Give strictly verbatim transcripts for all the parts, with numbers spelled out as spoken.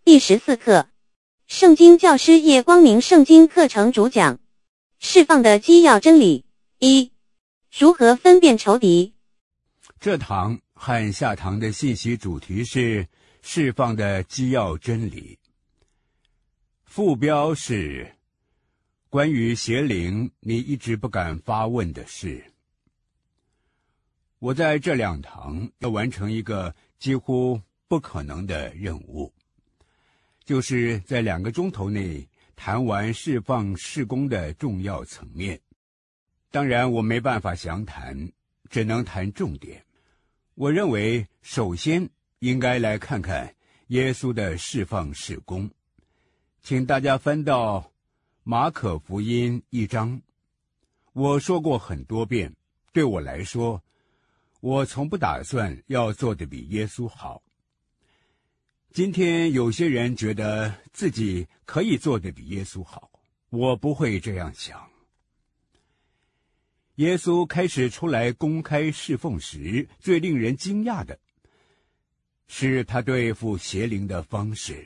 第十四课，圣经教师叶光明圣经课程主讲，释放的基要真理。一、如何分辨仇敌？ 这堂和下堂的信息主题是释放的基要真理。副标是关于邪灵你一直不敢发问的事。我在这两堂要完成一个几乎不可能的任务，就是在两个钟头内谈完释放事工的重要层面。当然我没办法详谈，只能谈重点。我认为首先应该来看看耶稣的释放事工。请大家翻到马可福音一章。我说过很多遍，对我来说，我从不打算要做得比耶稣好。今天有些人觉得自己可以做得比耶稣好，我不会这样想。耶稣开始出来公开侍奉时，最令人惊讶的是他对付邪灵的方式。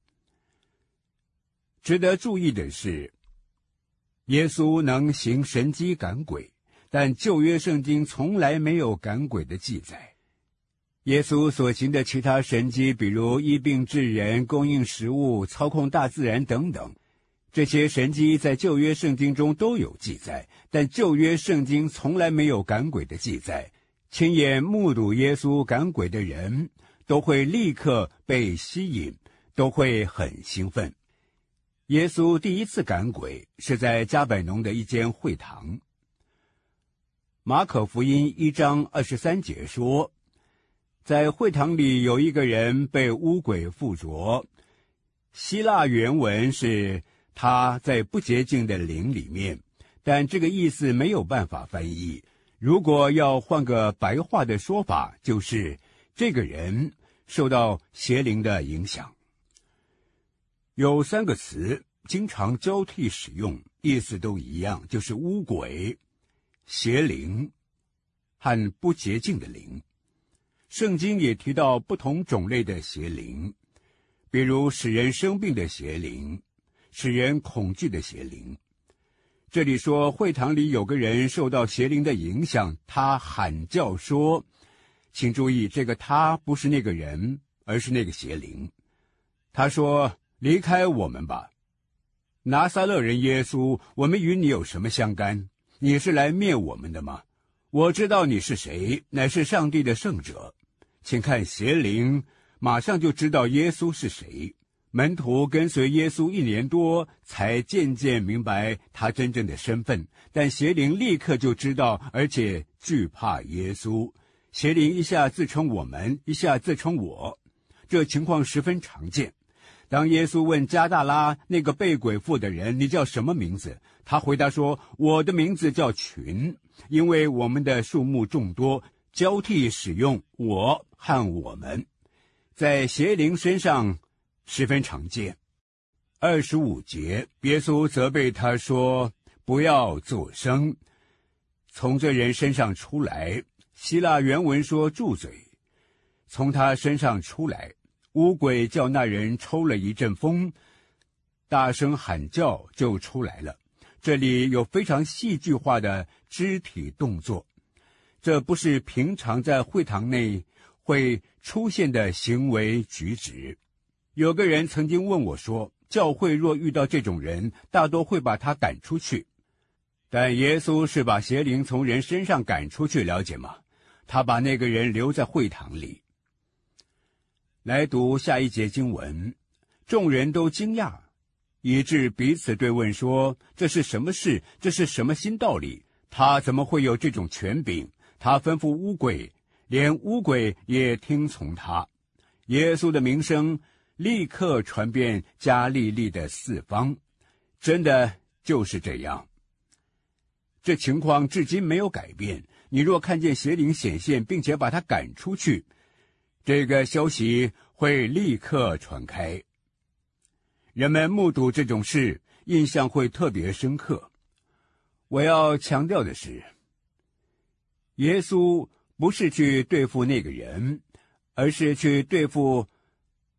值得注意的是，耶稣能行神迹赶鬼，但旧约圣经从来没有赶鬼的记载。耶稣所行的其他神迹，比如医病治人、供应食物、操控大自然等等，这些神迹在旧约圣经中都有记载，但旧约圣经从来没有赶鬼的记载。亲眼目睹耶稣赶鬼的人都会立刻被吸引，都会很兴奋。耶稣第一次赶鬼是在加百农的一间会堂。马可福音一章二十三节说，在会堂里有一个人被污鬼附着，希腊原文是他在不洁净的灵里面，但这个意思没有办法翻译。如果要换个白话的说法，就是这个人受到邪灵的影响。有三个词经常交替使用，意思都一样，就是污鬼、邪灵和不洁净的灵。圣经也提到不同种类的邪灵，比如使人生病的邪灵，使人恐惧的邪灵。这里说会堂里有个人受到邪灵的影响，他喊叫说，请注意，这个他不是那个人，而是那个邪灵。他说，离开我们吧，拿撒勒人耶稣，我们与你有什么相干？你是来灭我们的吗？我知道你是谁，乃是上帝的圣者。请看邪灵马上就知道耶稣是谁。门徒跟随耶稣一年多，才渐渐明白他真正的身份，但邪灵立刻就知道，而且惧怕耶稣。邪灵一下自称我们，一下自称我，这情况十分常见。当耶稣问加大拉那个被鬼附的人，你叫什么名字？他回答说，我的名字叫群，因为我们的数目众多，交替使用我和我们，在邪灵身上十分常见。二十五节，耶稣责备他说，不要作声，从这人身上出来。希腊原文说住嘴，从他身上出来。污鬼叫那人抽了一阵风，大声喊叫就出来了。这里有非常戏剧化的肢体动作，这不是平常在会堂内会出现的行为举止。有个人曾经问我说，教会若遇到这种人，大多会把他赶出去。但耶稣是把邪灵从人身上赶出去，了解吗？他把那个人留在会堂里。来读下一节经文，众人都惊讶，以致彼此对问说，这是什么事？这是什么新道理？他怎么会有这种权柄？他吩咐污鬼，连污鬼也听从他。耶稣的名声立刻传遍加利利的四方，真的就是这样。这情况至今没有改变。你若看见邪灵显现，并且把他赶出去，这个消息会立刻传开。人们目睹这种事，印象会特别深刻。我要强调的是，耶稣不是去对付那个人，而是去对付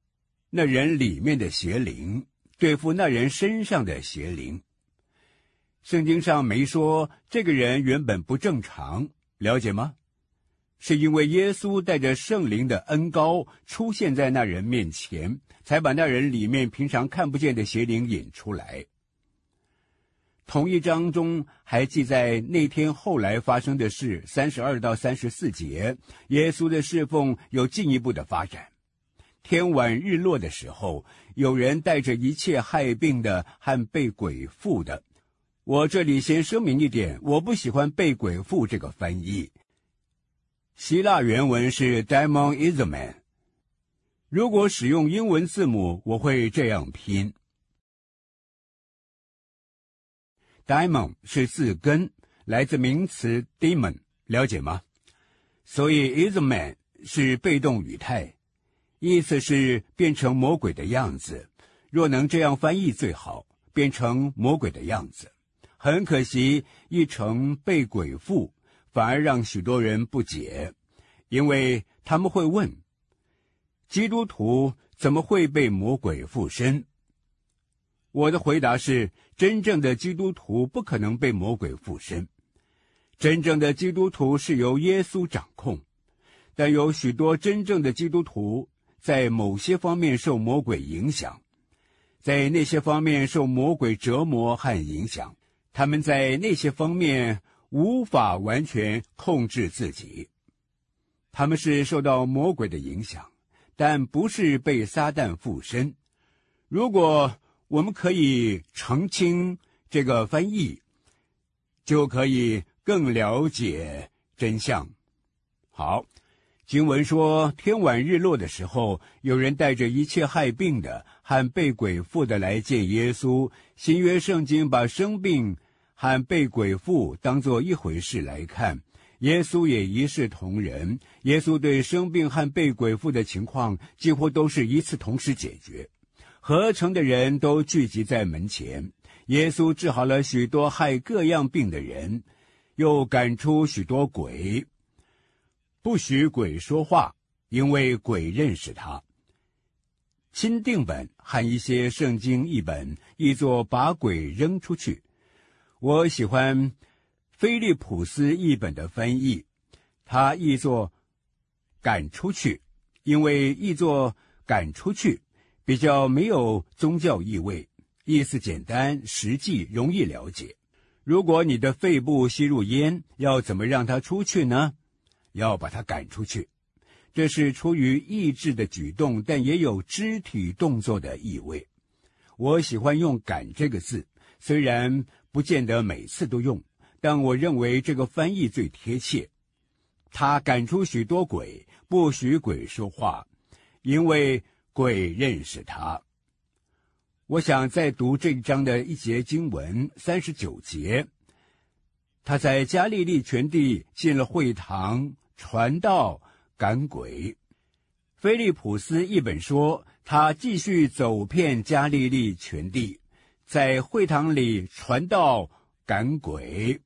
那人里面的邪灵，对付那人身上的邪灵。圣经上没说这个人原本不正常，了解吗？是因为耶稣带着圣灵的恩膏出现在那人面前，才把那人里面平常看不见的邪灵引出来。同一章中还记载那天后来发生的事，三十二到三十四节，耶稣的侍奉有进一步的发展。天晚日落的时候，有人带着一切害病的和被鬼附的。我这里先声明一点，我不喜欢被鬼附这个翻译。希腊原文是 demonism， 如果使用英文字母，我会这样拼。demon 是字根，来自名词 demon， 了解吗？所以 ism 是被动语态，意思是变成魔鬼的样子。若能这样翻译最好，变成魔鬼的样子。很可惜，译成被鬼附，反而让许多人不解，因为他们会问，基督徒怎么会被魔鬼附身？我的回答是，真正的基督徒不可能被魔鬼附身。真正的基督徒是由耶稣掌控，但有许多真正的基督徒在某些方面受魔鬼影响，在那些方面受魔鬼折磨和影响。他们在那些方面无法完全控制自己，他们是受到魔鬼的影响，但不是被撒旦附身。如果我们可以澄清这个翻译，就可以更了解真相。好，经文说，天晚日落的时候，有人带着一切害病的和被鬼附的来见耶稣。新约圣经把生病和被鬼附当作一回事来看，耶稣也一视同仁。耶稣对生病和被鬼附的情况几乎都是一次同时解决。合成的人都聚集在门前，耶稣治好了许多害各样病的人，又赶出许多鬼，不许鬼说话，因为鬼认识他。钦定本和一些圣经译本译作把鬼扔出去。我喜欢菲利普斯译本的翻译，他译作赶出去，因为译作赶出去比较没有宗教意味，意思简单实际，容易了解。如果你的肺部吸入烟，要怎么让它出去呢？要把它赶出去。这是出于意志的举动，但也有肢体动作的意味。我喜欢用赶这个字，虽然不见得每次都用，但我认为这个翻译最贴切。他赶出许多鬼，不许鬼说话，因为鬼认识他。我想再读这一章的一节经文，三十九节。他在加利利全地进了会堂，传道赶鬼。菲利普斯译本说，他继续走遍加利利全地，在会堂里传道赶鬼。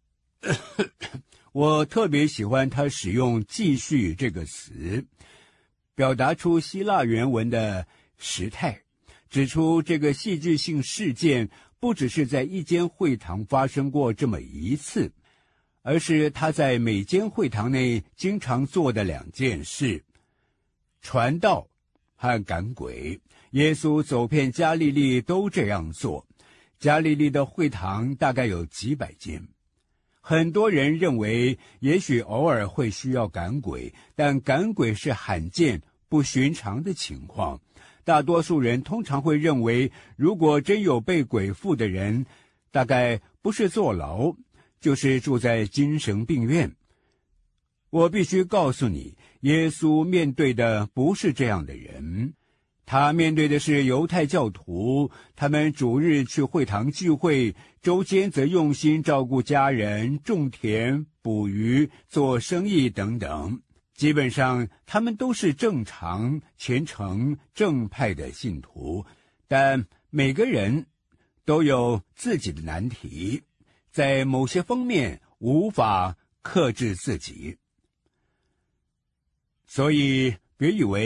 我特别喜欢他使用继续这个词，表达出希腊原文的时态，指出这个戏剧性事件不只是在一间会堂发生过这么一次，而是他在每间会堂内经常做的两件事：传道和赶鬼。耶稣走遍加利利都这样做。加利利的会堂大概有几百间。很多人认为也许偶尔会需要赶鬼，但赶鬼是罕见不寻常的情况。大多数人通常会认为，如果真有被鬼附的人，大概不是坐牢，就是住在精神病院。我必须告诉你，耶稣面对的不是这样的人，他面对的是犹太教徒，他们主日去会堂聚会，周间则用心照顾家人、种田、捕鱼、做生意等等。基本上他们都是正常、虔诚、正派的信徒，但每个人都有自己的难题，在某些方面无法克制自己。所以别以为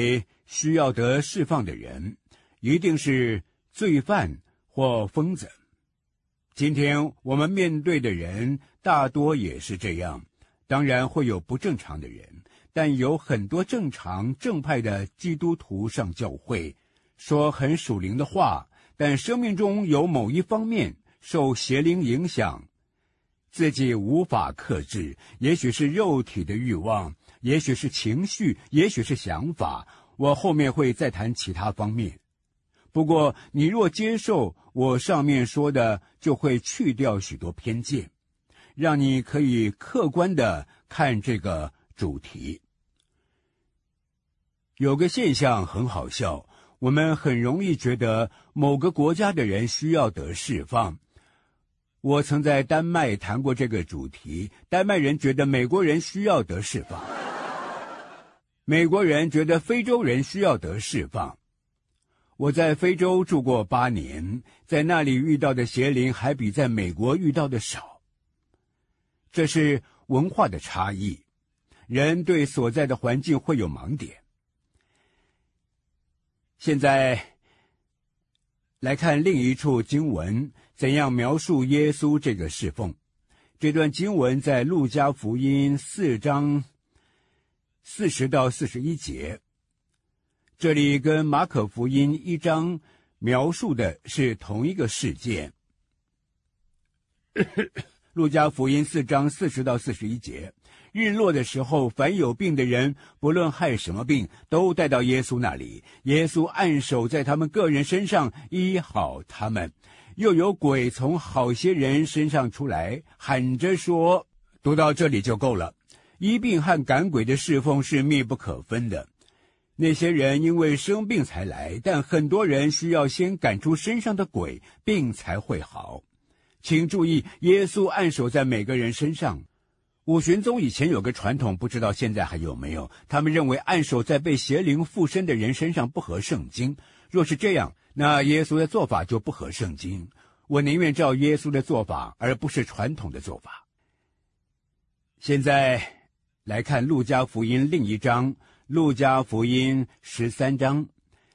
需要得释放的人，一定是罪犯或疯子。今天我们面对的人大多也是这样，当然会有不正常的人，但有很多正常正派的基督徒上教会，说很属灵的话，但生命中有某一方面受邪灵影响，自己无法克制，也许是肉体的欲望，也许是情绪，也许是想法，我后面会再谈其他方面。不过你若接受我上面说的，就会去掉许多偏见，让你可以客观地看这个主题。有个现象很好笑，我们很容易觉得某个国家的人需要得释放。我曾在丹麦谈过这个主题，丹麦人觉得美国人需要得释放，美国人觉得非洲人需要得释放。我在非洲住过八年，在那里遇到的邪灵还比在美国遇到的少。这是文化的差异，人对所在的环境会有盲点。现在来看另一处经文怎样描述耶稣这个侍奉。这段经文在路加福音四章四十到四十一节，这里跟马可福音一章描述的是同一个事件。路加福音四章四十到四十一节，日落的时候，凡有病的人，不论害什么病，都带到耶稣那里。耶稣按手在他们个人身上，医好他们。又有鬼从好些人身上出来，喊着说，读到这里就够了。医病和赶鬼的侍奉是密不可分的。那些人因为生病才来，但很多人需要先赶出身上的鬼，病才会好。请注意，耶稣按手在每个人身上。五旬宗以前有个传统，不知道现在还有没有，他们认为按手在被邪灵附身的人身上不合圣经。若是这样，那耶稣的做法就不合圣经。我宁愿照耶稣的做法，而不是传统的做法。现在来看路加福音另一章，路加福音十三章，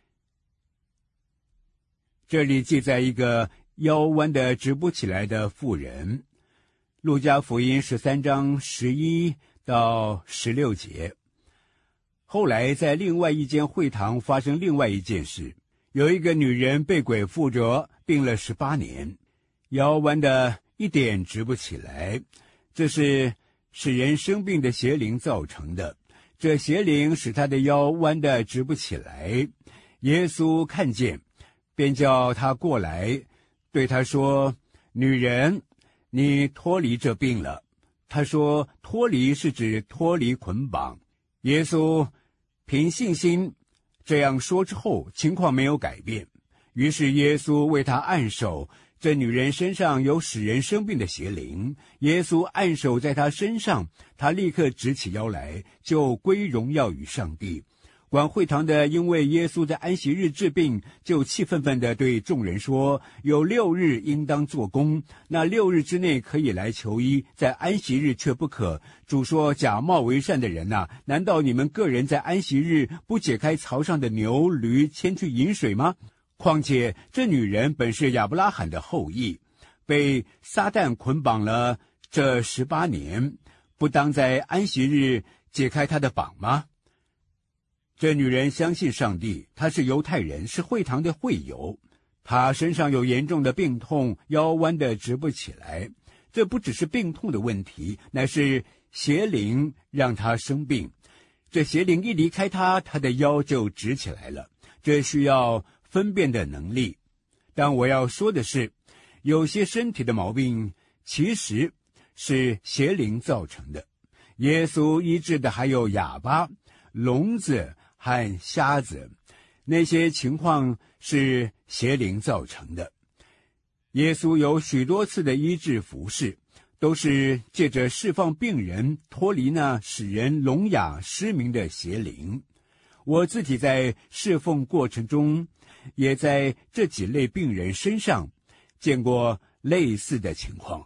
这里记载一个腰弯的直不起来的妇人。路加福音十三章十一到十六节。后来在另外一间会堂发生另外一件事，有一个女人被鬼附着，病了十八年，腰弯的一点直不起来，这是使人生病的邪灵造成的。这邪灵使她的腰弯的直不起来，耶稣看见，便叫她过来，对她说，女人，你脱离这病了。她说，脱离是指脱离捆绑。耶稣凭信心这样说之后，情况没有改变，于是耶稣为她按手。这女人身上有使人生病的邪灵，耶稣按手在她身上，她立刻直起腰来，就归荣耀与上帝。管会堂的因为耶稣在安息日治病，就气愤愤地对众人说，有六日应当做工，那六日之内可以来求医，在安息日却不可。主说，假冒为善的人哪、啊，难道你们个人在安息日不解开槽上的牛驴，牵去饮水吗？况且这女人本是亚伯拉罕的后裔，被撒旦捆绑了这十八年，不当在安息日解开她的绑吗？这女人相信上帝，她是犹太人，是会堂的会友，她身上有严重的病痛，腰弯的直不起来。这不只是病痛的问题，乃是邪灵让她生病。这邪灵一离开她，她的腰就直起来了。这需要分辨的能力。但我要说的是，有些身体的毛病其实是邪灵造成的。耶稣医治的还有哑巴、聋子和瞎子，那些情况是邪灵造成的。耶稣有许多次的医治服事，都是借着释放病人脱离那使人聋哑失明的邪灵。我自己在侍奉过程中，也在这几类病人身上见过类似的情况。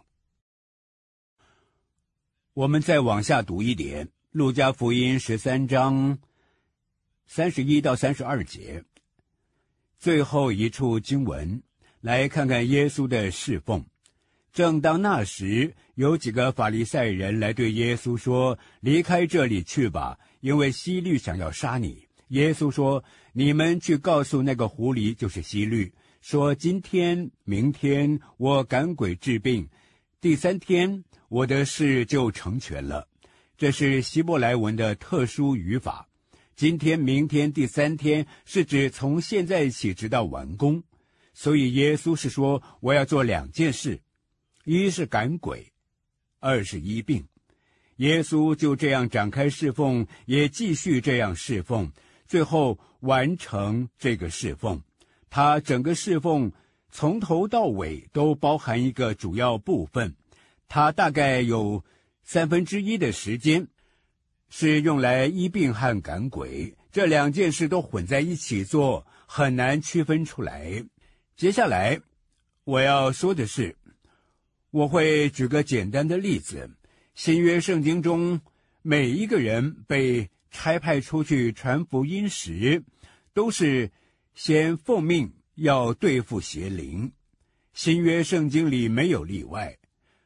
我们再往下读一点，路加福音十三章三十一到三十二节。最后一处经文，来看看耶稣的侍奉。正当那时，有几个法利赛人来对耶稣说：离开这里去吧，因为希律想要杀你。耶稣说：你们去告诉那个狐狸，就是希律，说今天明天我赶鬼治病，第三天我的事就成全了。这是希伯来文的特殊语法。今天明天第三天是指从现在起直到完工。所以耶稣是说，我要做两件事，一是赶鬼，二是医病。耶稣就这样展开侍奉，也继续这样侍奉，最后完成这个侍奉。他整个侍奉从头到尾都包含一个主要部分，他大概有三分之一的时间是用来医病和赶鬼，这两件事都混在一起做，很难区分出来。接下来我要说的是，我会举个简单的例子。新约圣经中，每一个人被差派出去传福音时，都是先奉命要对付邪灵。新约圣经里没有例外，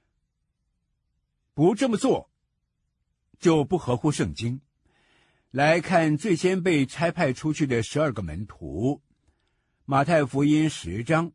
不这么做就不合乎圣经。来看最先被差派出去的十二个门徒，马太福音十章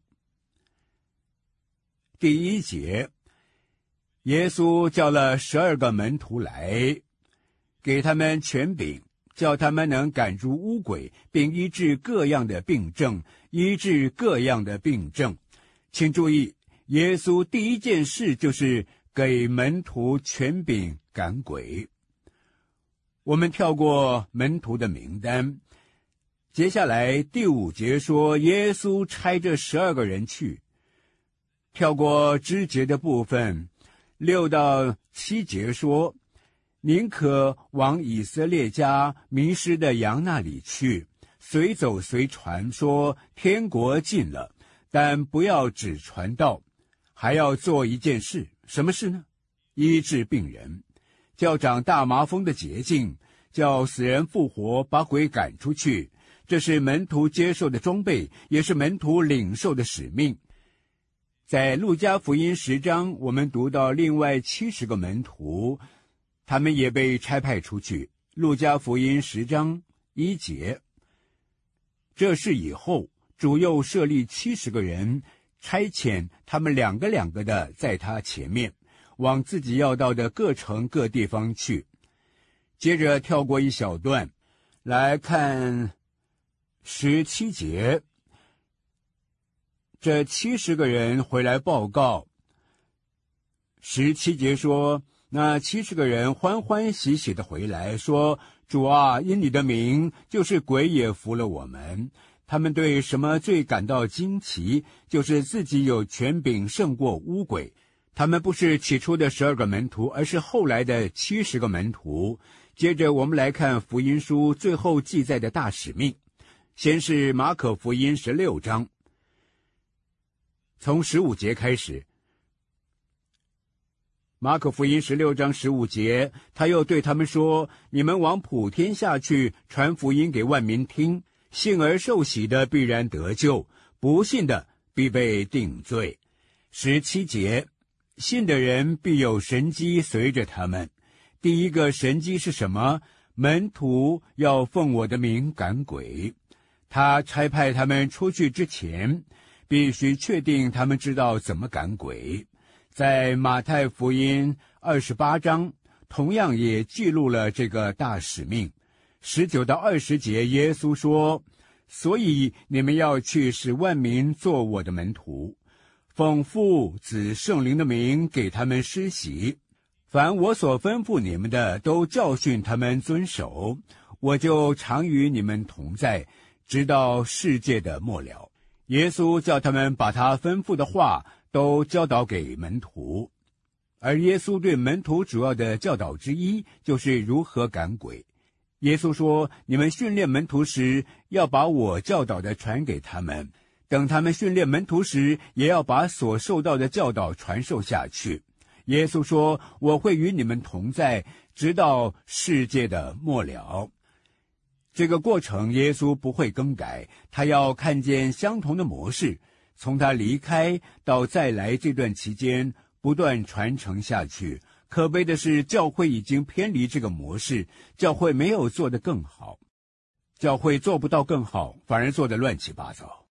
第一节，耶稣叫了十二个门徒来，给他们权柄，叫他们能赶出污鬼，并医治各样的病症，医治各样的病症。请注意，耶稣第一件事就是给门徒权柄赶鬼。我们跳过门徒的名单，接下来第五节说耶稣差这十二个人去，跳过枝节的部分。六到七节说，宁可往以色列家迷失的羊那里去，随走随传，说天国近了，但不要只传道，还要做一件事。什么事呢？医治病人，叫长大麻风的洁净，叫死人复活，把鬼赶出去。这是门徒接受的装备，也是门徒领受的使命。在路加福音十章，我们读到另外七十个门徒，他们也被差派出去。路加福音十章一节，这事以后，主又设立七十个人，差遣他们两个两个的在他前面，往自己要到的各城各地方去。接着跳过一小段，来看十七节。这七十个人回来报告，十七节说，那七十个人欢欢喜喜的回来，说，主啊，因你的名，就是鬼也服了我们。他们对什么最感到惊奇？就是自己有权柄胜过污鬼。他们不是起初的十二个门徒，而是后来的七十个门徒。接着我们来看福音书最后记载的大使命。先是马可福音十六章，从十五节开始。马可福音十六章十五节，他又对他们说，你们往普天下去，传福音给万民听，信而受洗的必然得救，不信的必被定罪。十七节，信的人必有神迹随着他们。第一个神迹是什么？门徒要奉我的名赶鬼。他差派他们出去之前，必须确定他们知道怎么赶鬼。在马太福音二十八章，同样也记录了这个大使命。十九到二十节，耶稣说，所以你们要去，使万民做我的门徒，奉父子圣灵的名给他们施洗，凡我所吩咐你们的，都教训他们遵守，我就常与你们同在，直到世界的末了。耶稣叫他们把他吩咐的话都教导给门徒，而耶稣对门徒主要的教导之一就是如何赶鬼。耶稣说，你们训练门徒时，要把我教导的传给他们，等他们训练门徒时，也要把所受到的教导传授下去。耶稣说，我会与你们同在，直到世界的末了。 这个过程耶稣不会更改，他要看见相同的模式，从他离开到再来这段期间不断传承下去。可悲的是，教会已经偏离这个模式，教会没有做得更好，教会做不到更好，反而做得乱七八糟。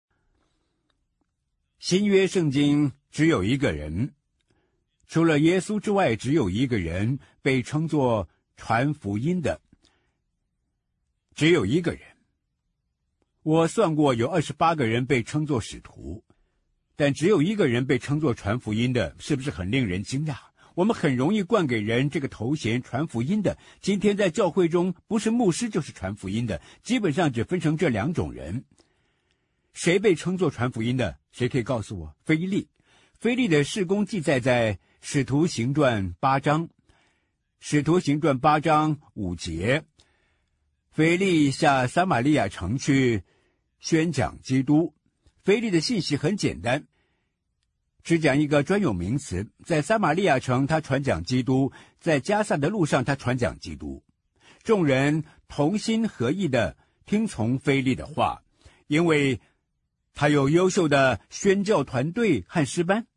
新约圣经只有一个人，除了耶稣之外，只有一个人被称作传福音的，只有一个人。我算过，有二十八个人被称作使徒，但只有一个人被称作传福音的，是不是很令人惊讶？我们很容易冠给人这个头衔，传福音的。今天在教会中，不是牧师就是传福音的，基本上只分成这两种人。谁被称作传福音的？谁可以告诉我？腓利。腓利的事工记载在使徒行传八章，使徒行传八章五节。腓利下撒玛利亚城去宣讲基督。腓利的信息很简单，只讲一个专有名词，在撒玛利亚城他传讲基督，在加撒的路上他传讲基督。众人同心合意的听从腓利的话，因为他有优秀的宣教团队和诗班。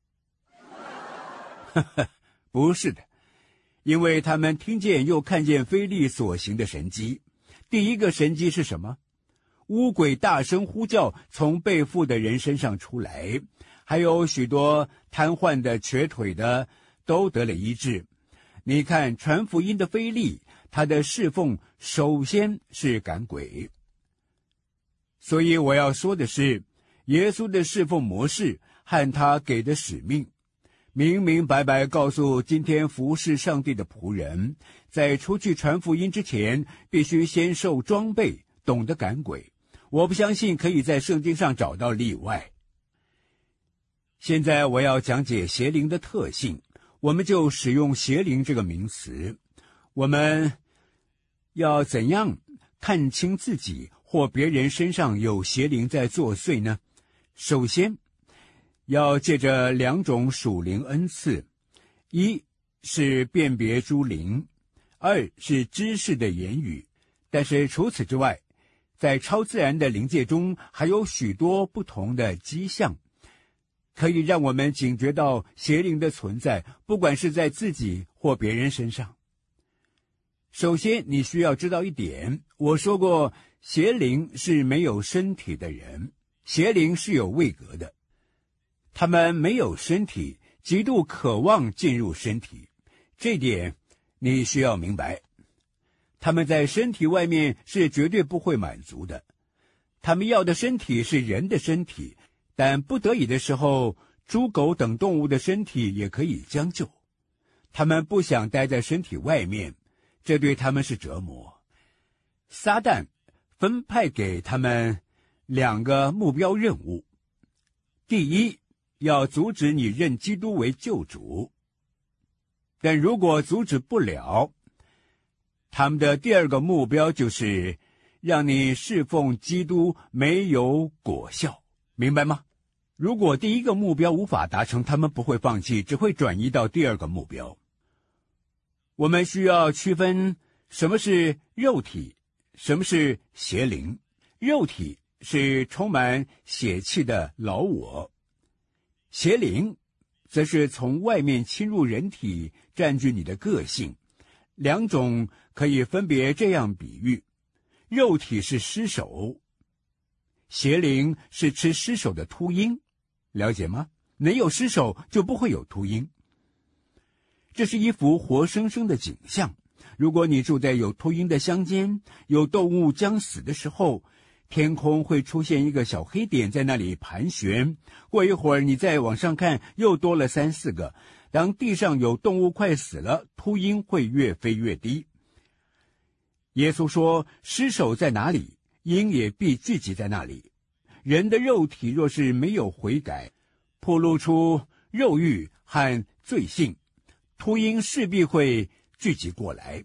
不是的，因为他们听见又看见腓利所行的神迹。第一个神迹是什么？污鬼大声呼叫，从被附的人身上出来，还有许多瘫痪的、瘸腿的都得了医治。你看，传福音的腓利，他的侍奉首先是赶鬼。所以我要说的是，耶稣的侍奉模式和他给的使命，明明白白告诉今天服侍上帝的仆人，在出去传福音之前，必须先受装备，懂得赶鬼。我不相信可以在圣经上找到例外。现在我要讲解邪灵的特性，我们就使用邪灵这个名词。我们要怎样看清自己或别人身上有邪灵在作祟呢？首先要借着两种属灵恩赐，一是辨别诸灵，二是知识的言语。但是除此之外，在超自然的灵界中，还有许多不同的迹象，可以让我们警觉到邪灵的存在，不管是在自己或别人身上。首先，你需要知道一点，我说过，邪灵是没有身体的人，邪灵是有位格的，他们没有身体，极度渴望进入身体，这点你需要明白。他们在身体外面是绝对不会满足的，他们要的身体是人的身体，但不得已的时候，猪狗等动物的身体也可以将就。他们不想待在身体外面，这对他们是折磨。撒旦分派给他们两个目标任务：第一，要阻止你认基督为救主，但如果阻止不了，他们的第二个目标就是让你侍奉基督没有果效，明白吗？如果第一个目标无法达成，他们不会放弃，只会转移到第二个目标。我们需要区分什么是肉体，什么是邪灵。肉体是充满血气的老我，邪灵则是从外面侵入人体，占据你的个性。两种可以分别这样比喻：肉体是尸首，邪灵是吃尸首的秃鹰，了解吗？没有尸首就不会有秃鹰。这是一幅活生生的景象。如果你住在有秃鹰的乡间，有动物将死的时候，天空会出现一个小黑点在那里盘旋，过一会儿你再往上看，又多了三四个。当地上有动物快死了，秃鹰会越飞越低。耶稣说，尸首在哪里，鹰也必聚集在那里。人的肉体若是没有悔改，暴露出肉欲和罪性，秃鹰势必会聚集过来。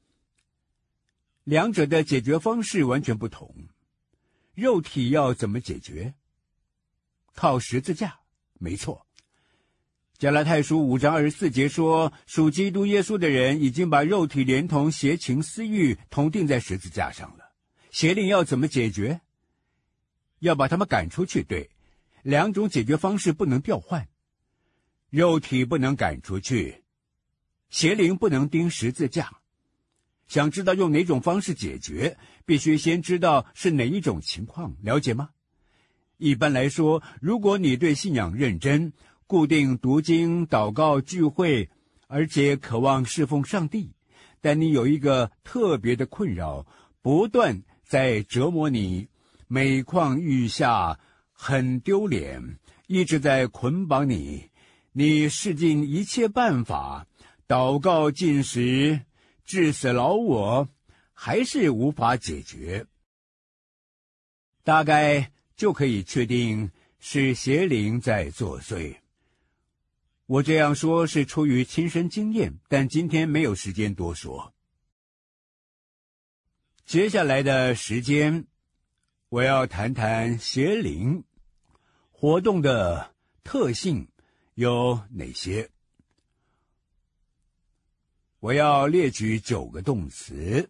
两者的解决方式完全不同。肉体要怎么解决？靠十字架，没错。加拉太书五章二十四节说，属基督耶稣的人已经把肉体连同邪情私欲同钉在十字架上了。 邪灵要怎么解决？要把他们赶出去，对，两种解决方式不能调换。肉体不能赶出去，邪灵不能钉十字架。想知道用哪种方式解决，必须先知道是哪一种情况，了解吗？一般来说，如果你对信仰认真，固定读经、祷告、聚会，而且渴望侍奉上帝，但你有一个特别的困扰，不断在折磨你，每况愈下，很丢脸，一直在捆绑你，你试尽一切办法，祷告禁食，治死老我，还是无法解决，大概就可以确定是邪灵在作祟。我这样说是出于亲身经验，但今天没有时间多说。接下来的时间，我要谈谈邪灵活动的特性有哪些。我要列举九个动词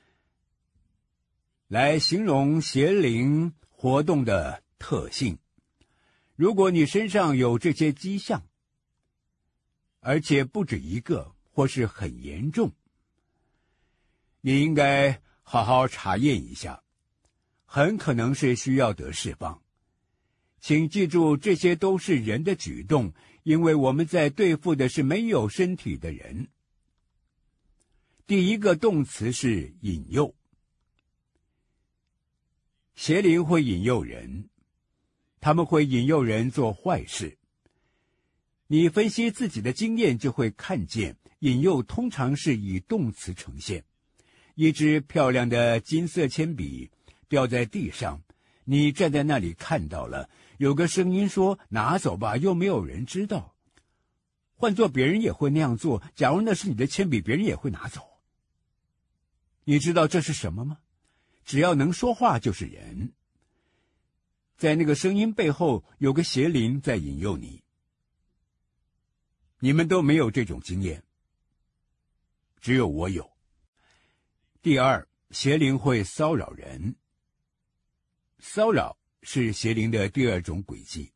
来形容邪灵活动的特性。如果你身上有这些迹象，而且不止一个，或是很严重，你应该好好查验一下，很可能是需要得释放。请记住，这些都是人的举动，因为我们在对付的是没有身体的人。第一个动词是引诱。邪灵会引诱人，他们会引诱人做坏事。你分析自己的经验，就会看见引诱通常是以动词呈现。一支漂亮的金色铅笔掉在地上，你站在那里看到了，有个声音说拿走吧，又没有人知道。换做别人也会那样做，假如那是你的铅笔，别人也会拿走。你知道这是什么吗？只要能说话就是人。在那个声音背后有个邪灵在引诱你。你们都没有这种经验，只有我有。第二，邪灵会骚扰人。骚扰是邪灵的第二种轨迹。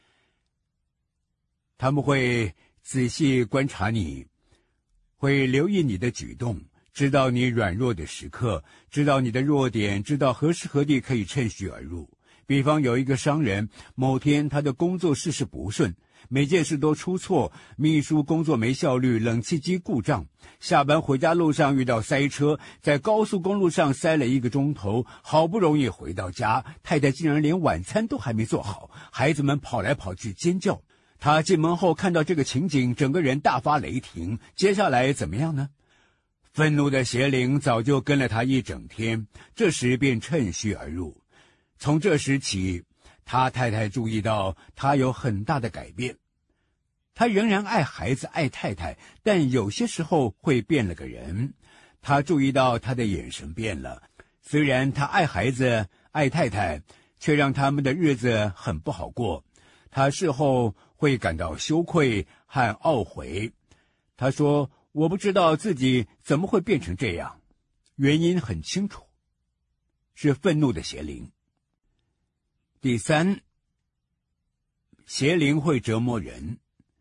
他们会仔细观察你，会留意你的举动，知道你软弱的时刻，知道你的弱点，知道何时何地可以趁虚而入。比方有一个商人，某天他的工作事事不顺，每件事都出错，秘书工作没效率，冷气机故障，下班回家路上遇到塞车，在高速公路上塞了一个钟头，好不容易回到家，太太竟然连晚餐都还没做好，孩子们跑来跑去尖叫。他进门后看到这个情景，整个人大发雷霆。接下来怎么样呢？愤怒的邪灵早就跟了他一整天，这时便趁虚而入。从这时起，他太太注意到他有很大的改变。他仍然爱孩子，爱太太，但有些时候会变了个人。他注意到他的眼神变了，虽然他爱孩子，爱太太，却让他们的日子很不好过。他事后会感到羞愧和懊悔。他说，我不知道自己怎么会变成这样，原因很清楚，是愤怒的邪灵。第三，邪灵会折磨人。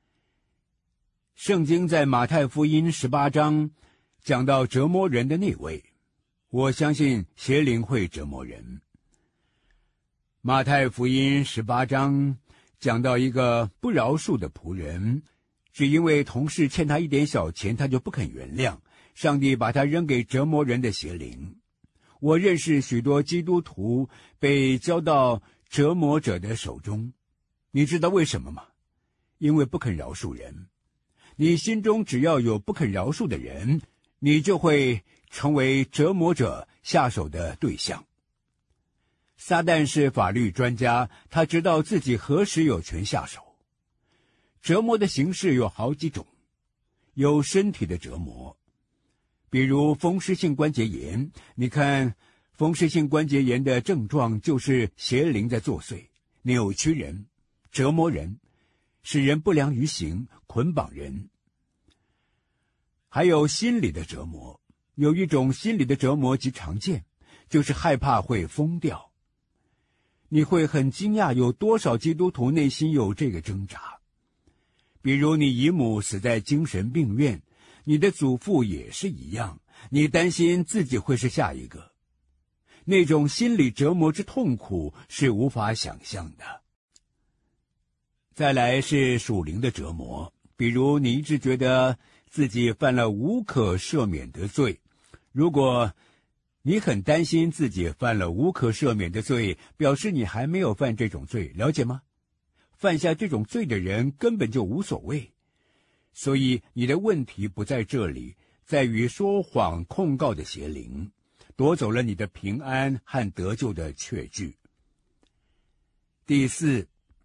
圣经在马太福音十八章讲到折磨人的那位，我相信邪灵会折磨人。马太福音十八章讲到一个不饶恕的仆人，只因为同事欠他一点小钱，他就不肯原谅，上帝把他扔给折磨人的邪灵。我认识许多基督徒被交到折磨者的手中，你知道为什么吗？因为不肯饶恕人。你心中只要有不肯饶恕的人，你就会成为折磨者下手的对象。撒旦是法律专家，他知道自己何时有权下手。折磨的形式有好几种，有身体的折磨，比如风湿性关节炎。你看，风湿性关节炎的症状就是邪灵在作祟，扭曲人，折磨人，使人不良于行，捆绑人。还有心理的折磨，有一种心理的折磨极常见， 就是害怕会疯掉。你会很惊讶有多少基督徒内心有这个挣扎。比如你姨母死在精神病院，你的祖父也是一样，你担心自己会是下一个。那种心理折磨之痛苦是无法想象的。再来是属灵的折磨，比如你一直觉得自己犯了无可赦免的罪。如果你很担心自己犯了无可赦免的罪，表示你还没有犯这种罪，了解吗？犯下这种罪的人根本就无所谓。所以你的问题不在这里，在于说谎控告的邪灵夺走了你的平安和得救的确据。第四，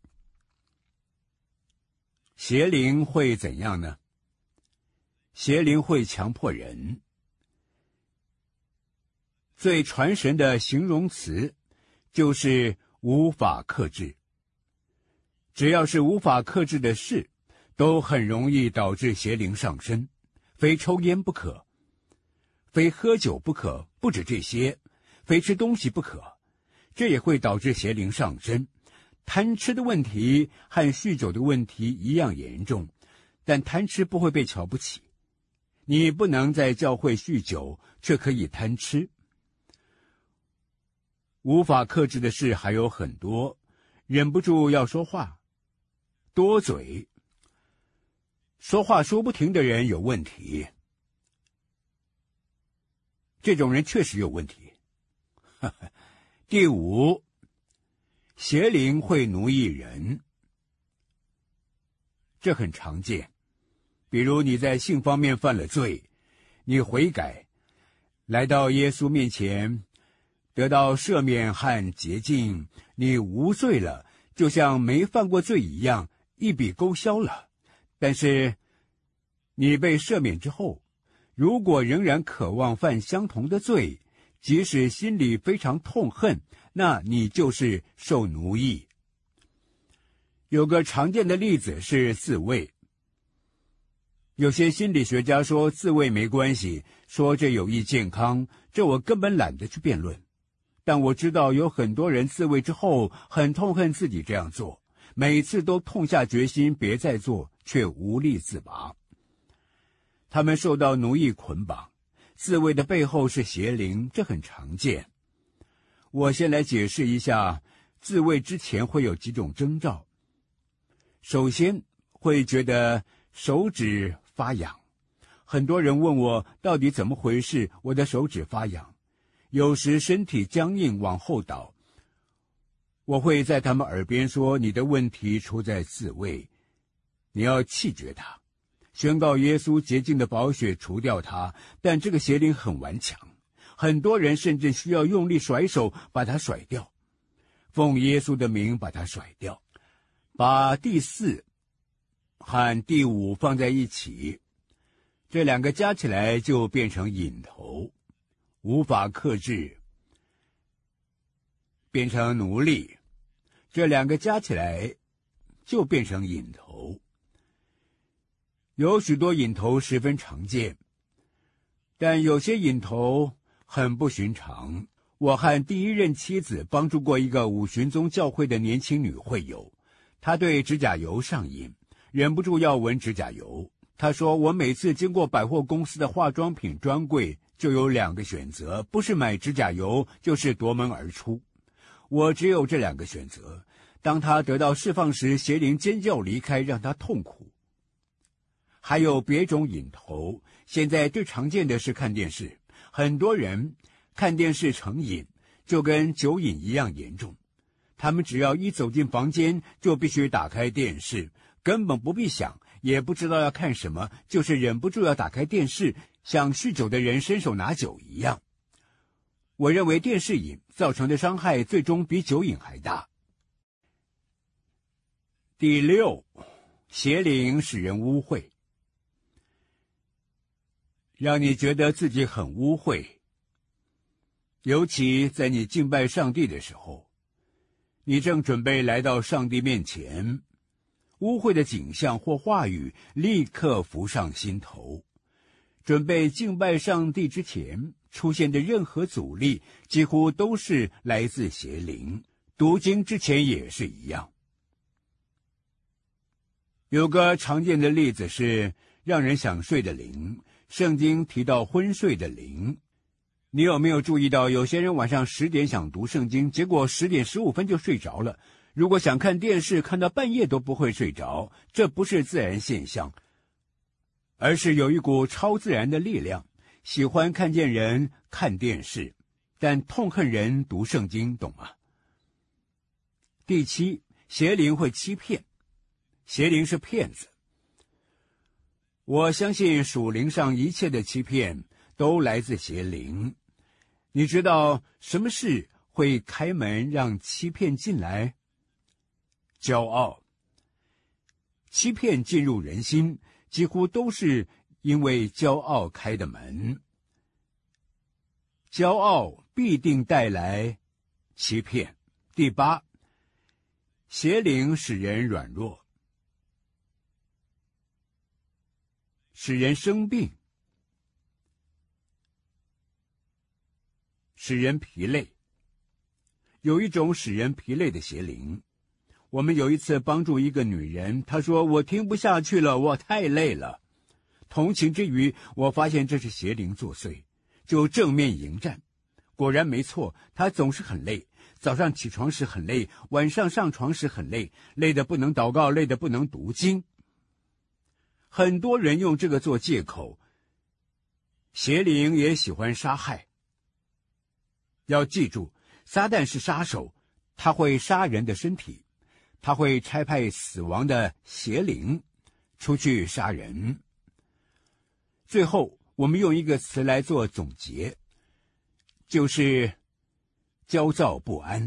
邪灵会怎样呢？邪灵会强迫人。最传神的形容词就是无法克制。只要是无法克制的事，都很容易导致邪灵上身，非抽烟不可，非喝酒不可，不止这些，非吃东西不可，这也会导致邪灵上身。贪吃的问题和酗酒的问题一样严重，但贪吃不会被瞧不起。你不能在教会酗酒，却可以贪吃。无法克制的事还有很多，忍不住要说话，多嘴，说话说不停的人有问题。这种人确实有问题。第五，邪灵会奴役人。这很常见，比如你在性方面犯了罪，你悔改，来到耶稣面前，得到赦免和洁净，你无罪了，就像没犯过罪一样，一笔勾销了。但是你被赦免之后，如果仍然渴望犯相同的罪，即使心里非常痛恨，那你就是受奴役。有个常见的例子是自慰。有些心理学家说自慰没关系，说这有益健康，这我根本懒得去辩论。但我知道有很多人自慰之后很痛恨自己这样做，每次都痛下决心别再做，却无力自拔。他们受到奴役捆绑，自慰的背后是邪灵，这很常见。我先来解释一下，自慰之前会有几种征兆。首先，会觉得手指发痒。很多人问我到底怎么回事，我的手指发痒。有时身体僵硬往后倒，我会在他们耳边说，你的问题出在自慰，你要弃绝它，宣告耶稣洁净的宝血除掉它。但这个邪灵很顽强，很多人甚至需要用力甩手把它甩掉，奉耶稣的名把它甩掉。把第四和第五放在一起，这两个加起来就变成瘾头，无法克制，变成奴隶，这两个加起来就变成瘾头。有许多瘾头十分常见，但有些瘾头很不寻常。我和第一任妻子帮助过一个五旬宗教会的年轻女会友，她对指甲油上瘾，忍不住要闻指甲油。她说，我每次经过百货公司的化妆品专柜，就有两个选择，不是买指甲油，就是夺门而出。我只有这两个选择。当他得到释放时，邪灵尖叫离开，让他痛苦。还有别种瘾头，现在最常见的是看电视。很多人看电视成瘾，就跟酒瘾一样严重。他们只要一走进房间，就必须打开电视，根本不必想，也不知道要看什么，就是忍不住要打开电视，像酗酒的人伸手拿酒一样。我认为电视瘾造成的伤害最终比酒瘾还大。第六，邪灵使人污秽，让你觉得自己很污秽。尤其在你敬拜上帝的时候，你正准备来到上帝面前，污秽的景象或话语立刻浮上心头。准备敬拜上帝之前， 出现的任何阻力，几乎都是来自邪灵。读经之前也是一样。有个常见的例子是让人想睡的灵，圣经提到昏睡的灵。你有没有注意到，有些人晚上十点想读圣经，结果十点十五分就睡着了？如果想看电视，看到半夜都不会睡着，这不是自然现象，而是有一股超自然的力量，喜欢看见人看电视，但痛恨人读圣经，懂吗？第七，邪灵会欺骗，邪灵是骗子。我相信属灵上一切的欺骗都来自邪灵。你知道什么事会开门让欺骗进来？骄傲。欺骗进入人心，几乎都是因为骄傲开的门。骄傲必定带来欺骗。第八，邪灵使人软弱，使人生病，使人疲累。有一种使人疲累的邪灵。我们有一次帮助一个女人，她说我听不下去了，我太累了。同情之余，我发现这是邪灵作祟，就正面迎战。果然没错，她总是很累，早上起床时很累，晚上上床时很累，累得不能祷告，累得不能读经。很多人用这个做借口。邪灵也喜欢杀害。要记住，撒旦是杀手，他会杀人的身体，他会差派死亡的邪灵出去杀人。最后，我们用一个词来做总结，就是焦躁不安。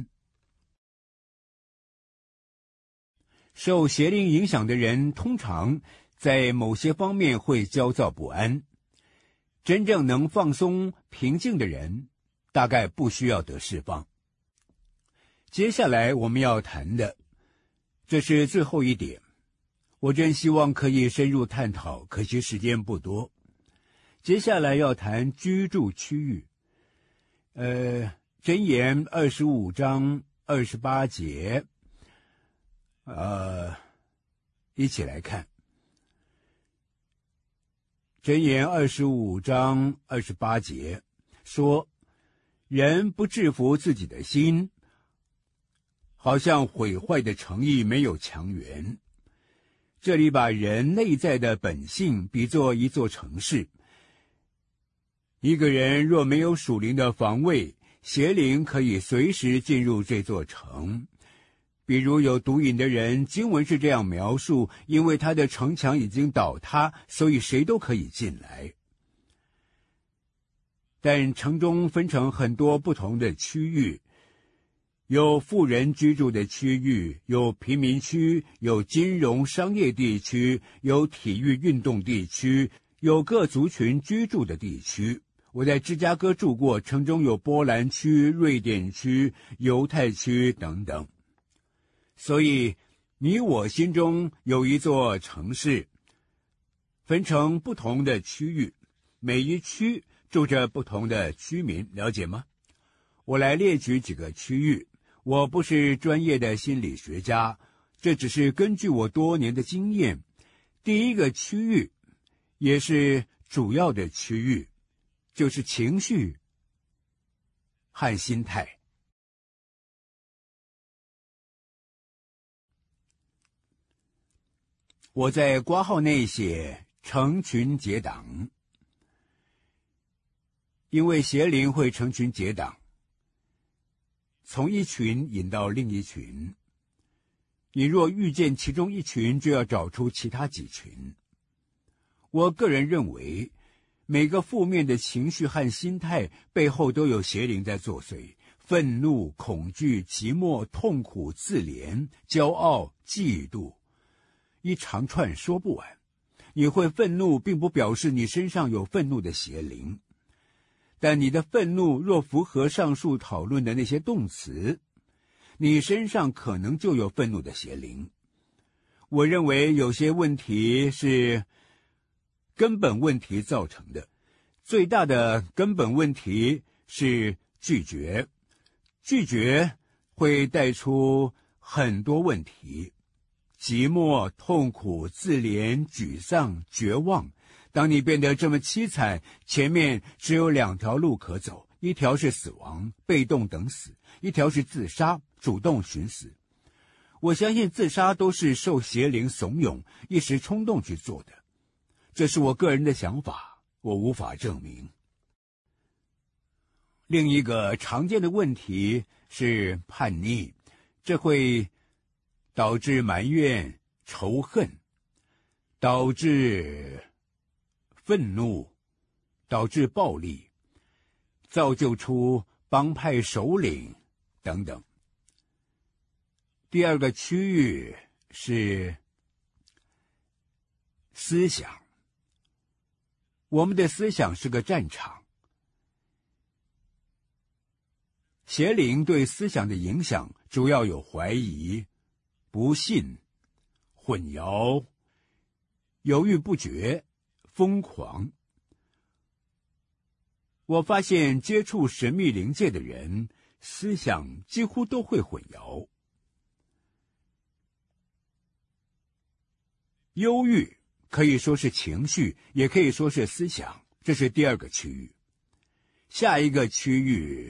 受邪灵影响的人通常在某些方面会焦躁不安。真正能放松平静的人大概不需要得释放。接下来我们要谈的，这是最后一点，我真希望可以深入探讨，可惜时间不多。接下来要谈居住区域。呃，箴言二十五章二十八节，呃，一起来看。箴言二十五章二十八节说，人不制服自己的心，好像毁坏的城邑没有墙垣。这里把人内在的本性比作一座城市。一个人若没有属灵的防卫，邪灵可以随时进入这座城。比如有毒瘾的人，经文是这样描述，因为他的城墙已经倒塌，所以谁都可以进来。但城中分成很多不同的区域，有富人居住的区域，有贫民区，有金融商业地区，有体育运动地区，有各族群居住的地区。我在芝加哥住过，城中有波兰区、瑞典区、犹太区等等。所以你我心中有一座城市，分成不同的区域，每一区住着不同的居民，了解吗？我来列举几个区域。我不是专业的心理学家，这只是根据我多年的经验。第一个区域，也是主要的区域，就是情绪和心态。我在括号内写成群结党，因为邪灵会成群结党，从一群引到另一群。你若遇见其中一群，就要找出其他几群。我个人认为，每个负面的情绪和心态背后都有邪灵在作祟。愤怒、恐惧、寂寞、痛苦、自怜、骄傲、嫉妒，一长串说不完。你会愤怒，并不表示你身上有愤怒的邪灵，但你的愤怒若符合上述讨论的那些动词，你身上可能就有愤怒的邪灵。我认为有些问题是根本问题造成的， 最大的根本问题是拒绝，拒绝会带出很多问题，寂寞、痛苦、自怜、沮丧、绝望。当你变得这么凄惨，前面只有两条路可走，一条是死亡，被动等死，一条是自杀，主动寻死。我相信自杀都是受邪灵怂恿，一时冲动去做的，这是我个人的想法，我无法证明。另一个常见的问题是叛逆，这会导致埋怨、仇恨，导致愤怒，导致暴力，造就出帮派首领等等。第二个区域是思想，我们的思想是个战场，邪灵对思想的影响主要有怀疑、不信、混淆、犹豫不决、疯狂。我发现接触神秘灵界的人，思想几乎都会混淆。忧郁可以说是情绪，也可以说是思想，这是第二个区域。下一个区域，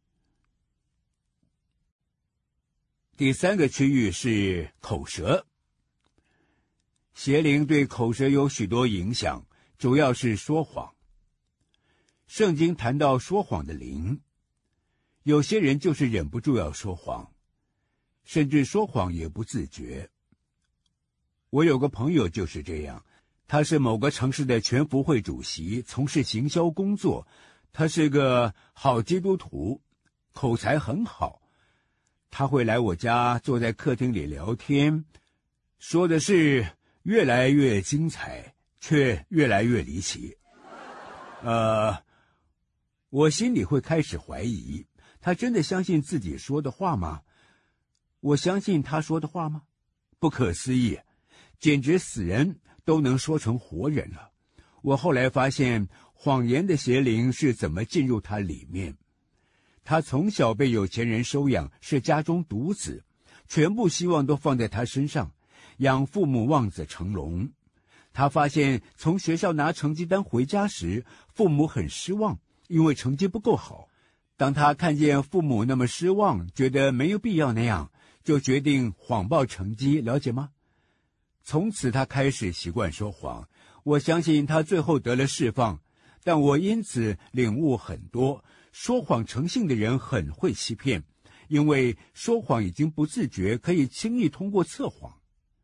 第三个区域是口舌。邪灵对口舌有许多影响，主要是说谎。圣经谈到说谎的灵，有些人就是忍不住要说谎，甚至说谎也不自觉。我有个朋友就是这样，他是某个城市的全福会主席，从事行销工作，他是个好基督徒，口才很好。他会来我家坐在客厅里聊天，说的是越来越精彩，却越来越离奇。呃，我心里会开始怀疑，他真的相信自己说的话吗？我相信他说的话吗？不可思议，简直死人都能说成活人了。我后来发现，谎言的邪灵是怎么进入他里面。他从小被有钱人收养，是家中独子，全部希望都放在他身上，养父母望子成龙。他发现从学校拿成绩单回家时，父母很失望，因为成绩不够好。当他看见父母那么失望，觉得没有必要那样，就决定谎报成绩，了解吗？从此他开始习惯说谎，我相信他最后得了释放，但我因此领悟很多。说谎成性的人很会欺骗，因为说谎已经不自觉，可以轻易通过测谎。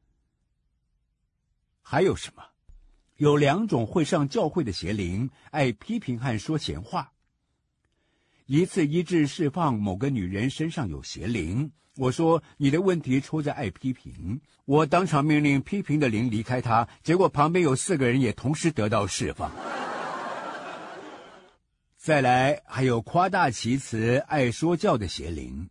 还有什么？有两种会上教会的邪灵，爱批评和说闲话。一次医治释放某个女人身上有邪灵，我说你的问题出在爱批评，我当场命令批评的灵离开她，结果旁边有四个人也同时得到释放。再来，还有夸大其词、爱说教的邪灵，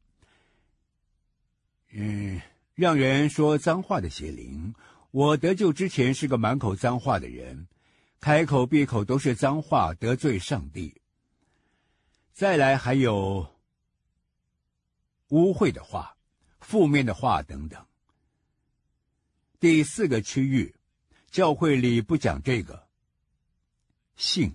嗯，让人说脏话的邪灵。我得救之前是个满口脏话的人，开口闭口都是脏话，得罪上帝。再来还有污秽的话、负面的话等等。第四个区域，教会里不讲这个，性。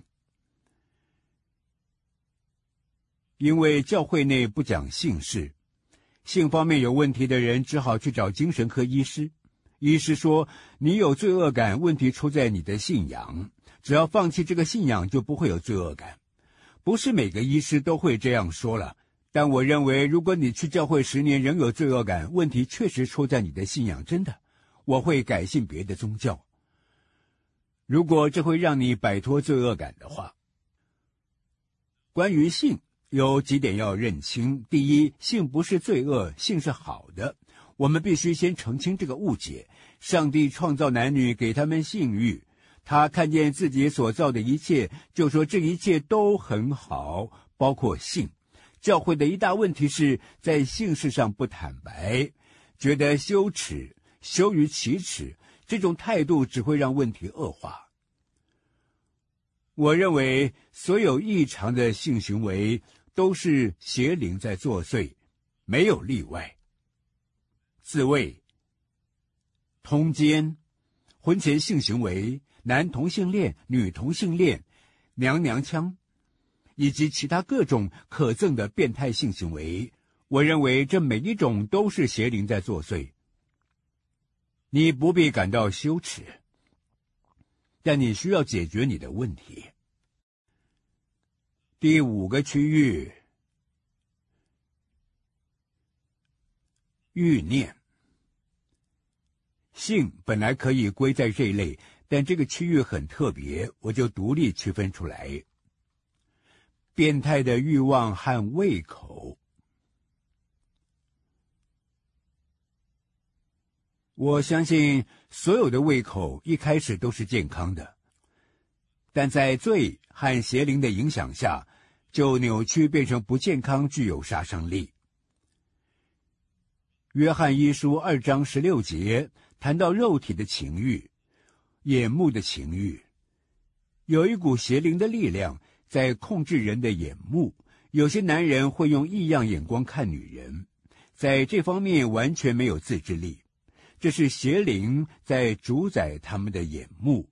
因为教会内不讲性事，性方面有问题的人只好去找精神科医师。医师说，你有罪恶感，问题出在你的信仰，只要放弃这个信仰就不会有罪恶感。不是每个医师都会这样说了，但我认为如果你去教会十年仍有罪恶感，问题确实出在你的信仰，真的，我会改信别的宗教。如果这会让你摆脱罪恶感的话。关于性有几点要认清。第一，性不是罪恶，性是好的。我们必须先澄清这个误解。上帝创造男女，给他们性欲，他看见自己所造的一切，就说这一切都很好，包括性。教会的一大问题是在性事上不坦白，觉得羞耻、羞于启齿，这种态度只会让问题恶化。 我认为所有异常的性行为都是邪灵在作祟，没有例外。自慰、通奸、婚前性行为、男同性恋、女同性恋、娘娘腔，以及其他各种可憎的变态性行为，我认为这每一种都是邪灵在作祟。你不必感到羞耻，但你需要解决你的问题。第五个区域，欲念。性本来可以归在这一类，但这个区域很特别，我就独立区分出来。变态的欲望和胃口。我相信所有的胃口一开始都是健康的，但在罪和邪灵的影响下，就扭曲变成不健康，具有杀伤力。约翰一书二章十六节谈到肉体的情欲、眼目的情欲，有一股邪灵的力量在控制人的眼目。有些男人会用异样眼光看女人，在这方面完全没有自制力，这是邪灵在主宰他们的眼目。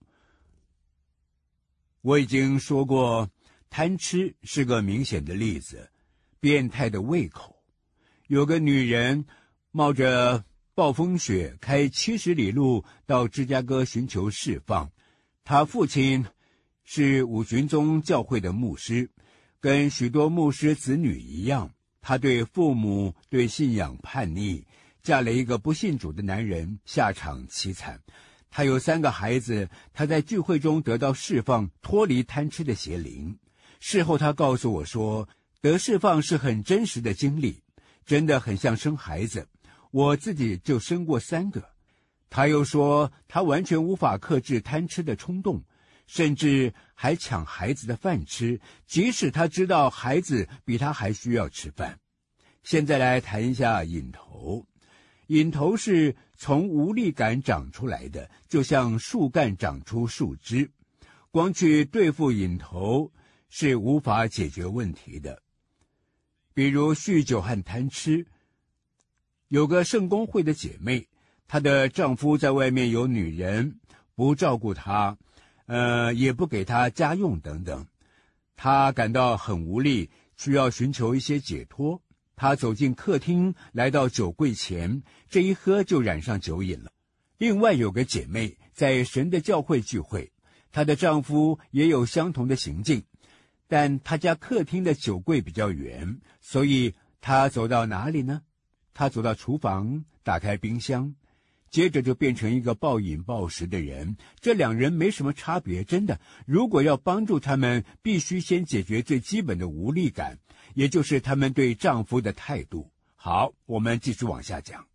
我已经说过，贪吃是个明显的例子，变态的胃口。有个女人冒着暴风雪开七十里路到芝加哥寻求释放，她父亲是五旬宗教会的牧师，跟许多牧师子女一样，他对父母对信仰叛逆，嫁了一个不信主的男人，下场凄惨。他有三个孩子，他在聚会中得到释放，脱离贪吃的邪灵。事后他告诉我说，得释放是很真实的经历，真的很像生孩子，我自己就生过三个。他又说，他完全无法克制贪吃的冲动，甚至还抢孩子的饭吃，即使他知道孩子比他还需要吃饭。现在来谈一下瘾头。瘾头是从无力感长出来的，就像树干长出树枝，光去对付瘾头是无法解决问题的。比如酗酒和贪吃。有个圣公会的姐妹，她的丈夫在外面有女人，不照顾她，呃，也不给她家用等等，她感到很无力，需要寻求一些解脱。她走进客厅，来到酒柜前，这一喝就染上酒瘾了。另外有个姐妹在神的教会聚会，她的丈夫也有相同的行径，但她家客厅的酒柜比较远，所以她走到哪里呢？她走到厨房，打开冰箱，接着就变成一个暴饮暴食的人。这两人没什么差别，真的。如果要帮助他们，必须先解决最基本的无力感，也就是他们对丈夫的态度。好，我们继续往下讲。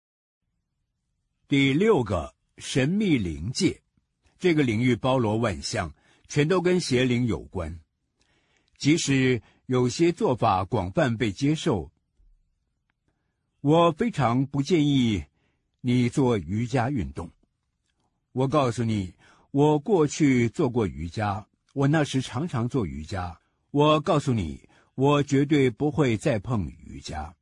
第六个，神秘灵界。这个领域包罗万象，全都跟邪灵有关。即使有些做法广泛被接受，我非常不建议你做瑜伽运动。我告诉你，我过去做过瑜伽，我那时常常做瑜伽。我告诉你，我绝对不会再碰瑜伽。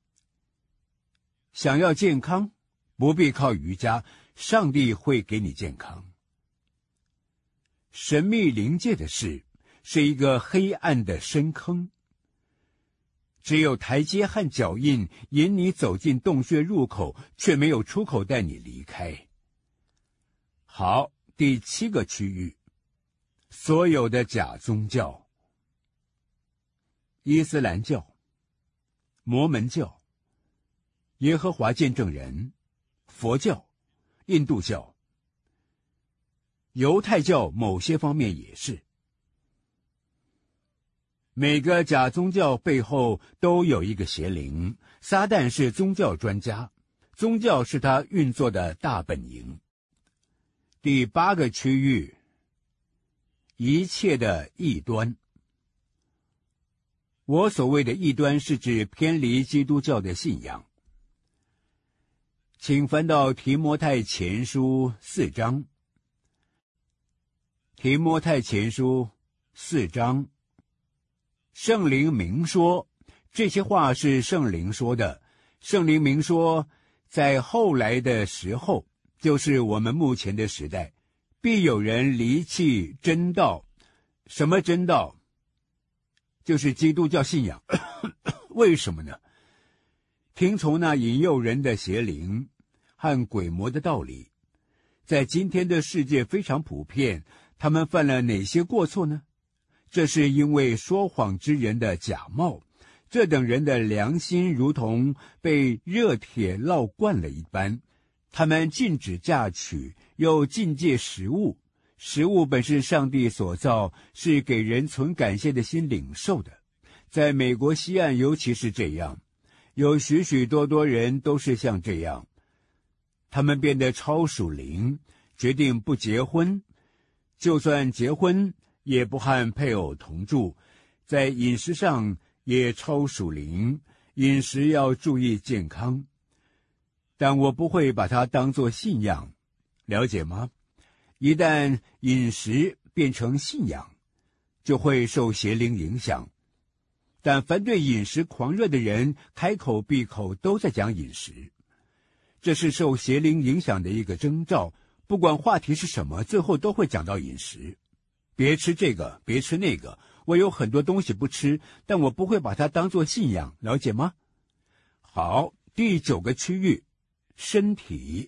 想要健康，不必靠瑜伽，上帝会给你健康。神秘灵界的事是一个黑暗的深坑，只有台阶和脚印引你走进洞穴入口，却没有出口带你离开。好，第七个区域，所有的假宗教。伊斯兰教、摩门教、耶和华见证人、佛教、印度教、犹太教某些方面也是。每个假宗教背后都有一个邪灵，撒旦是宗教专家，宗教是他运作的大本营。第八个区域，一切的异端。我所谓的异端是指偏离基督教的信仰。请翻到提摩太前书四章。 提摩太前书四章，圣灵明说，这些话是圣灵说的。圣灵明说，在后来的时候，就是我们目前的时代，必有人离弃真道。什么真道？就是基督教信仰。为什么呢？听从那引诱人的邪灵和鬼魔的道理，在今天的世界非常普遍。他们犯了哪些过错呢？这是因为说谎之人的假冒，这等人的良心如同被热铁烙惯了一般。他们禁止嫁娶，又禁戒食物。食物本是上帝所造，是给人存感谢的心领受的。在美国西岸尤其是这样，有许许多多人都是像这样。他们变得超属灵，决定不结婚，就算结婚也不和配偶同住。在饮食上也超属灵，饮食要注意健康。但我不会把它当作信仰，了解吗？一旦饮食变成信仰，就会受邪灵影响。但反对饮食狂热的人，开口闭口都在讲饮食，这是受邪灵影响的一个征兆。不管话题是什么，最后都会讲到饮食。别吃这个，别吃那个，我有很多东西不吃，但我不会把它当作信仰，了解吗？好，第九个区域，身体。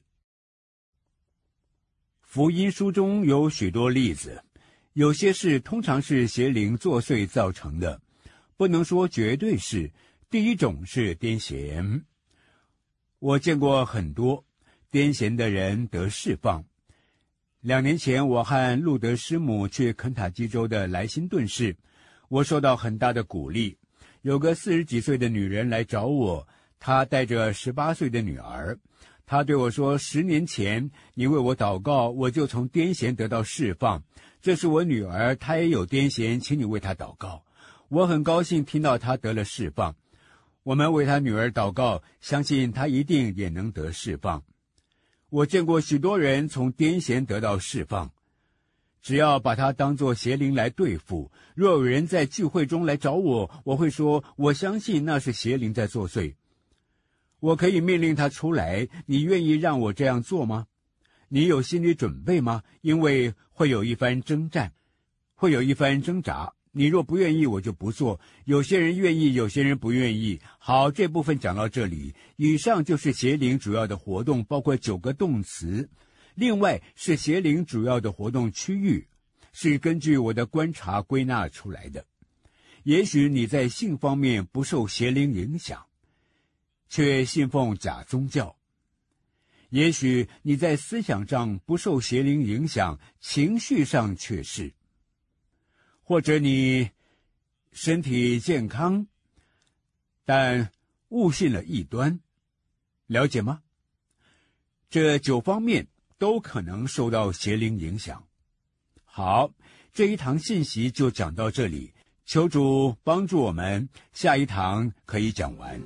福音书中有许多例子，有些事通常是邪灵作祟造成的，不能说绝对是。第一种是癫痫，我见过很多癫痫的人得释放。两年前，我和路德师母去肯塔基州的莱辛顿市，我受到很大的鼓励。有个四十几岁的女人来找我，她带着十八岁的女儿。她对我说，十年前你为我祷告，我就从癫痫得到释放。这是我女儿，她也有癫痫，请你为她祷告。我很高兴听到她得了释放。我们为她女儿祷告，相信她一定也能得释放。我见过许多人从癫痫得到释放，只要把它当作邪灵来对付。若有人在聚会中来找我，我会说，我相信那是邪灵在作祟。我可以命令他出来，你愿意让我这样做吗？你有心理准备吗？因为会有一番征战，会有一番挣扎。你若不愿意，我就不做。有些人愿意，有些人不愿意。好，这部分讲到这里。以上就是邪灵主要的活动，包括九个动词。另外是邪灵主要的活动区域，是根据我的观察归纳出来的。也许你在性方面不受邪灵影响，却信奉假宗教；也许你在思想上不受邪灵影响，情绪上却是；或者你身体健康，但误信了异端，了解吗？这九方面都可能受到邪灵影响。好，这一堂信息就讲到这里，求主帮助我们，下一堂可以讲完。